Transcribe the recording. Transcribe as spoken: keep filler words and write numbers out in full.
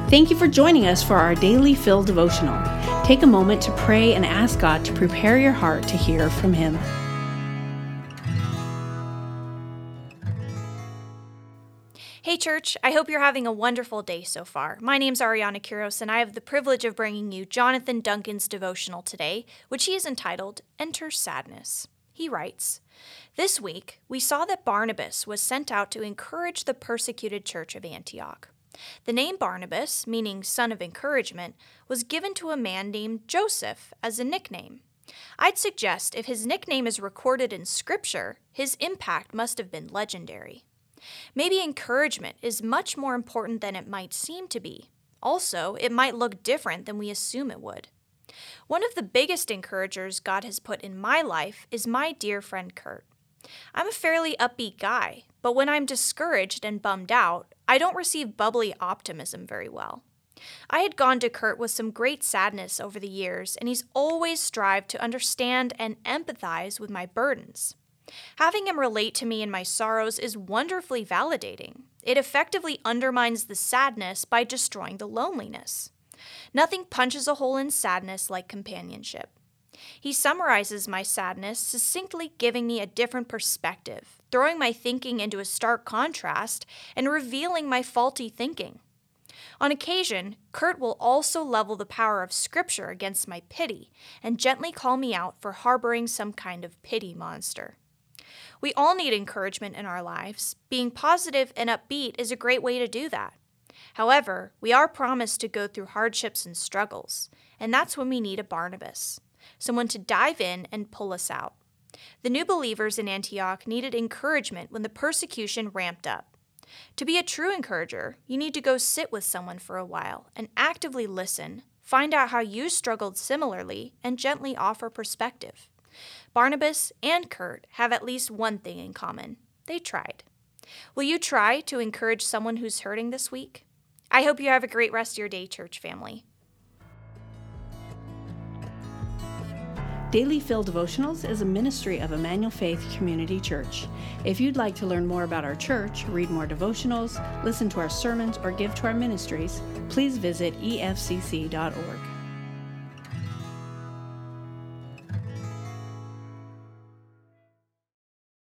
Thank you for joining us for our Daily Fill devotional. Take a moment to pray and ask God to prepare your heart to hear from Him. Hey church, I hope you're having a wonderful day so far. My name's Ariana Kiros, and I have the privilege of bringing you Jonathan Duncan's devotional today, which he is entitled, Enter Sadness. He writes, "This week, we saw that Barnabas was sent out to encourage the persecuted church of Antioch. The name Barnabas, meaning son of encouragement, was given to a man named Joseph as a nickname. I'd suggest if his nickname is recorded in Scripture, his impact must have been legendary. Maybe encouragement is much more important than it might seem to be. Also, it might look different than we assume it would. One of the biggest encouragers God has put in my life is my dear friend Kurt. I'm a fairly upbeat guy, but when I'm discouraged and bummed out, I don't receive bubbly optimism very well. I had gone to Kurt with some great sadness over the years, and he's always strived to understand and empathize with my burdens. Having him relate to me in my sorrows is wonderfully validating. It effectively undermines the sadness by destroying the loneliness. Nothing punches a hole in sadness like companionship. He summarizes my sadness, succinctly giving me a different perspective, throwing my thinking into a stark contrast, and revealing my faulty thinking. On occasion, Kurt will also level the power of Scripture against my pity and gently call me out for harboring some kind of pity monster. We all need encouragement in our lives. Being positive and upbeat is a great way to do that. However, we are promised to go through hardships and struggles, and that's when we need a Barnabas, someone to dive in and pull us out. The new believers in Antioch needed encouragement when the persecution ramped up. To be a true encourager, you need to go sit with someone for a while and actively listen, find out how you struggled similarly, and gently offer perspective. Barnabas and Kurt have at least one thing in common. They tried. Will you try to encourage someone who's hurting this week? I hope you have a great rest of your day, church family. Daily Fill Devotionals is a ministry of Emmanuel Faith Community Church. If you'd like to learn more about our church, read more devotionals, listen to our sermons, or give to our ministries, please visit E F C C dot org.